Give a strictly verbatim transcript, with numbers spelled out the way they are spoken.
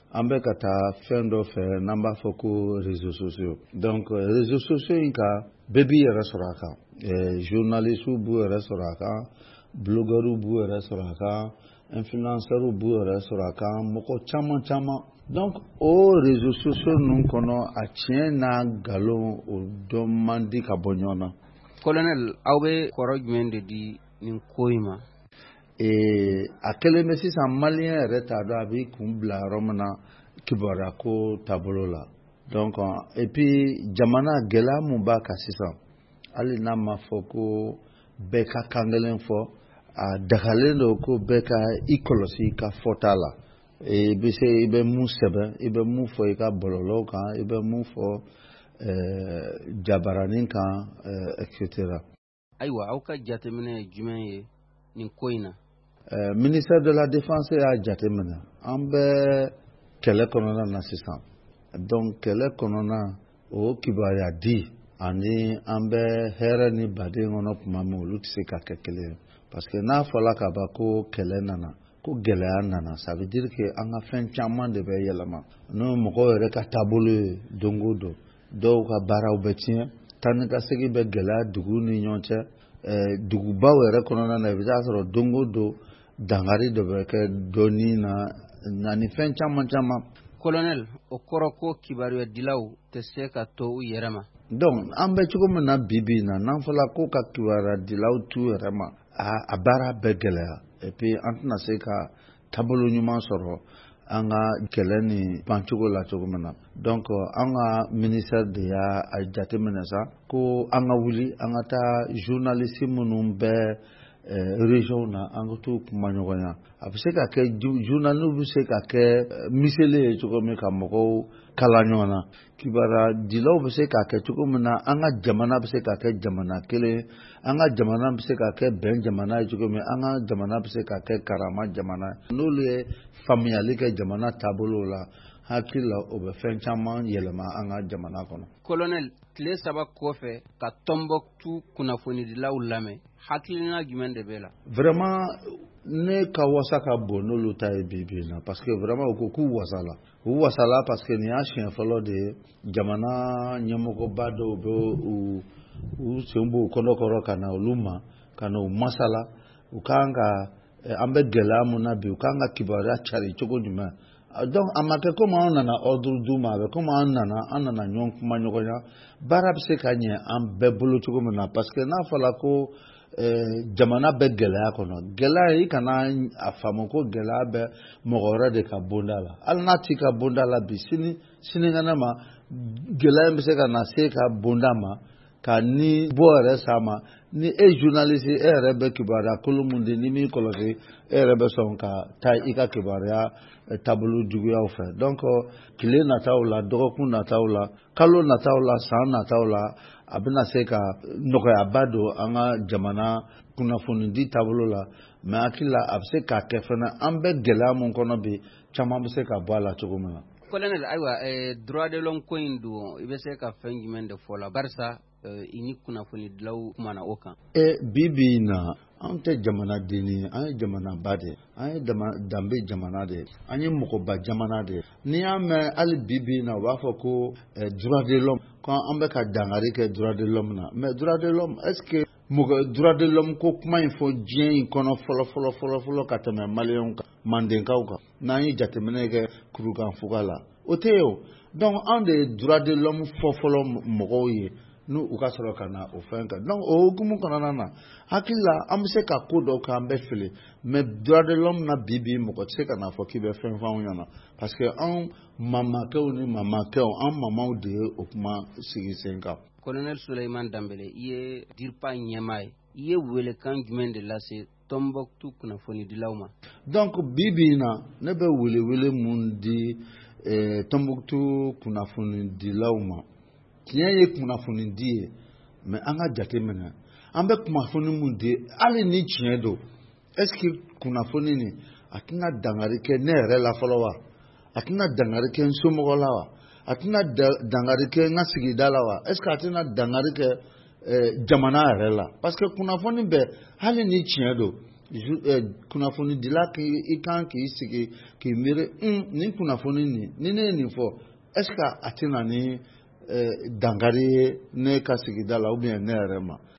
an bɛ ka taa fɛn dɔ fɛ n'an b'a fɔ ko réseaux sociaux. Donc réseaux sociaux in kan bɛɛ b'i yɛrɛ sɔrɔ a kan. Eh, journalistes b'u yɛrɛ sɔrɔ a kan, blogueurs b'u yɛrɛ sɔrɔ a kan, influenceurs b'u yɛrɛ sɔrɔ a kan, mɔgɔ caman caman. Donc o réseaux sociaux ninnu kɔnɔ a tiɲɛ n'a nkalon o dɔn man di ka bɔ ɲɔgɔn na. Colonel, aw bɛ kɔrɔ jumɛn de di nin ko in ma? Eh, a kɛlen bɛ sisan maliyɛn yɛrɛ t'a dɔn a b'i kun bila yɔrɔ min na kibaruya ko taabolo la. Donc et puis jamana gɛlɛya mun b'a kan sisan hali n'a ma fɔ ko bɛɛ ka kan kelen fɔ a dagalen don ko bɛɛ ka i kɔlɔsi i ka fɔta la. I bɛ se i bɛ mun sɛbɛn i bɛ mun fɔ i ka bɔlɔlɔw kan i bɛ mun fɔ jabaranin kan et cetera. Ayiwa aw ka jateminɛ jumɛn ye nin ko in na? Ministère de la Défense y'a jateminɛ an bɛ kɛlɛ kɔnɔna na sisan. Donc kɛlɛ kɔnɔna o kibaruya di ani an bɛ hɛrɛ ni baden kɔnɔ tuma min olu tɛ se ka kɛ kelen ye. Parce que n'a fɔla ka ban ko kɛlɛ nana ko gɛlɛya nana ça veut dire que an ka fɛn caman de bɛ yɛlɛma. N'o mɔgɔw yɛrɛ ka taabolo ye don o don dɔw ka baaraw bɛ tiɲɛ taa ni ka segin bɛ gɛlɛya duguw ni ɲɔgɔn cɛ. Dugubaw yɛrɛ kɔnɔna na i bɛ taa sɔrɔ don o don dangari dɔ bɛ kɛ dɔnni na ani fɛn caman caman. Colonel, o kɔrɔ ko kibaruya dilaw tɛ se ka to u yɛrɛ ma. Donc an bɛ cogo min na bi bi in na n'an fɔla ko ka kibaruya dilaw t'u yɛrɛ ma a baara bɛ gɛlɛya et puis an tɛna se ka taabolo ɲuman sɔrɔ an ka kɛlɛ ni bancogo la cogo min na. Donc an ka ministère de y'a jateminɛ sa ko an ka wuli an ka taa journaliste minnu bɛ région na an ka t'u kuma ɲɔgɔnya. A bɛ se ka kɛ journalistes bɛ se ka kɛ miseli ye cogo min ka mɔgɔw kala ɲɔgɔn na. Kibaruya dilaw bɛ se ka kɛ cogo min na an ka jamana bɛ se ka kɛ jamana kelen an ka jamana bɛ se ka kɛ bɛn jamana ye cogo min an ka jamana bɛ se ka kɛ karama jamana ye. N'olu ye faamuyali kɛ jamana taabolo la hakili la o bɛ fɛn caman yɛlɛma an ka jamana kɔnɔ. Colonel, tile saba kɔfɛ ka Tɔnbɔkutu kunnafonidilaw lamɛn hakilina jumɛn de bɛ la? Vraiment ne ka wasa ka bon n'olu ta ye bi bi in na parce que vraiment u ko k'u wasala u wasala parce que nin y'a siɲɛ fɔlɔ de ye jamana ɲɛmɔgɔba dɔw bɛ u u sen b'u kɔnɔkɔrɔ ka na olu ma ka na u masala u kan ka an bɛ gɛlɛya mun na bi u kan ka kibaruya cari cogo jumɛn. Donc a ma kɛ komi an nana ordre d'u ma a bɛ komi an nana an nana ɲɔgɔn kuma ɲɔgɔnya baara bɛ se ka ɲɛ an bɛɛ bolo cogo min na parce que n'a fɔla ko jamana bɛ gɛlɛya kɔnɔ gɛlɛya i kana a faamu ko gɛlɛya bɛ mɔgɔ wɛrɛ de ka bonda la hali n'a t'i ka bonda la bi sini sinikɛnɛ ma gɛlɛya bɛ se ka na se ka bonda ma ka ni bɔ yɛrɛ s'a ma ni e journaliste e yɛrɛ bɛ kibaruya kolon mun di ni min kɔlɔsi e yɛrɛ bɛ sɔn ka taa i ka kibaruya taabolo juguyaw fɛ. Donc tile nataw la dɔgɔkun nataw la kalo nataw la san nataw la a bɛna se ka nɔgɔyaba don an ka jamana kunnafonidi taabolo la mais hakili la a bɛ se k'a kɛ fana an bɛ gɛlɛya mun kɔnɔ bi caman bɛ se ka bɔ a la cogo min na. Colonel, ayiwa droit de l'homme ko in don i bɛ se ka fɛn jumɛn de fɔ la barisa i ni kunnafonidilaw kumana o kan. Bi bi in na an tɛ jamanaden ye an ye jamanaba de an ye danbe jamana de an ye mɔgɔba jamana de n'i y'a mɛn hali bi bi in na u b'a fɔ ko droit de l'homme ko an bɛ ka dangari kɛ droit de l'homme na mais droit de l'homme est-ce que mɔgɔ droit de l'homme ko kuma in fɔ diɲɛ in kɔnɔ fɔlɔ fɔlɔ fɔlɔ fɔlɔ ka tɛmɛ maliyɛnw kan mandenkaw kan n'an ye jateminɛ kɛ kurukanfuga la o tɛ yen o. Donc anw de ye droit de l'homme fɔ fɔlɔ mɔgɔw ye n'u u ka sɔrɔ ka na o fɛn kan. Donc o hukumu kɔnɔna na hakili la an bɛ se ka ko dɔw k'an bɛ fili mais droit de l'homme na bi bi mɔgɔ tɛ se ka n'a fɔ k'i bɛ fɛn f'anw ɲɛna parce que anw mamakɛw ni mamakɛw an mamaw de ye o kuma sigi sen kan. Colonel Suleiman Danbɛlɛ i ye DIRPA ɲɛmaa ye i ye welekan jumɛn de lase Tɔnbɔkutu kunnafonidilaw ma? Donc bi bi in na ne bɛ welewele mun di Tɔnbɔkutu kunnafonidilaw ma tiɲɛ ye kunnafonidi ye mais an ka jateminɛ an bɛ kunnafoni mun di hali ni tiɲɛ don est-ce que kunnafoni nin a tɛna dangari kɛ ne yɛrɛ la fɔlɔ wa a tɛna dangari kɛ n somɔgɔ la wa a tɛna dangari kɛ n ka sigida la wa est-ce que a tɛna dangari kɛ jamana yɛrɛ la parce que kunnafoni bɛɛ hali ni tiɲɛ don kunnafoni dila k'i kan k'i sigi k'i miiri nin kunnafoni nin ni ne ye nin fɔ est ce que a tɛna ni dankari ye ne ka sigida la ou bien ne yɛrɛ ma